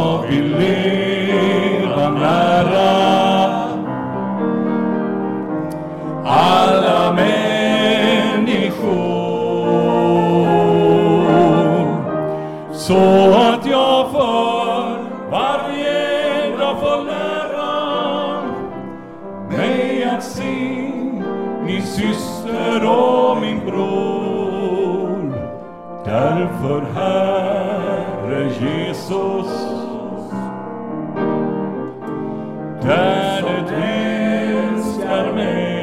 Jag vill leva nära alla människor, så att jag för varje dag får lära mig att se min syster och min bror. Därför, Herre Jesus, där det älskar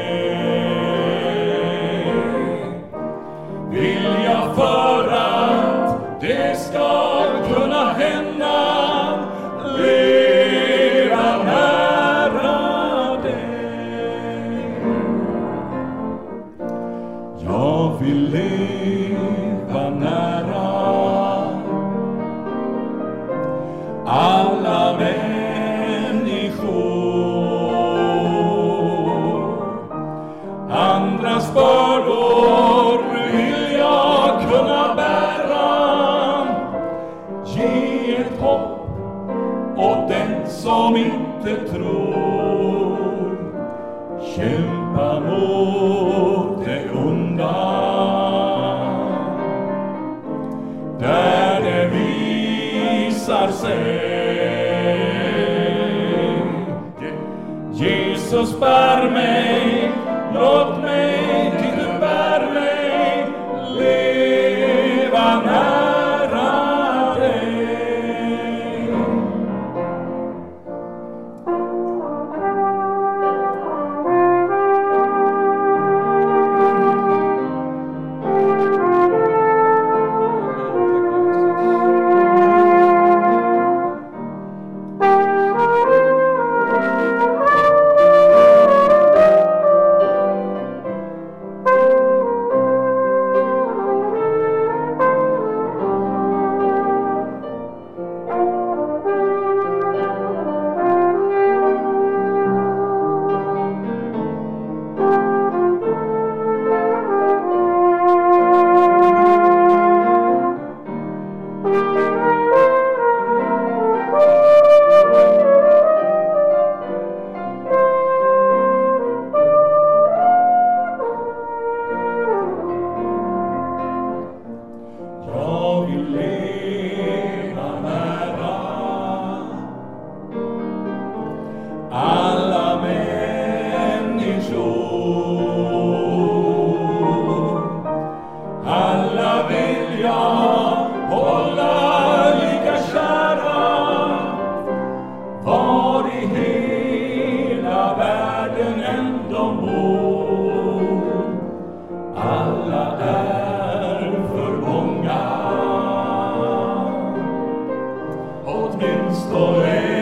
mig, vill jag för att det ska kunna hända leva nära dig. Jag vill leva nära alla människor. Andras bördor vill jag kunna bära. Ge ett hopp åt den som inte tror. Kämpa mot det onda, där det visar sig. Jesus, bär mig, låt mig dit du bär mig, leva nära dig. Åtminstone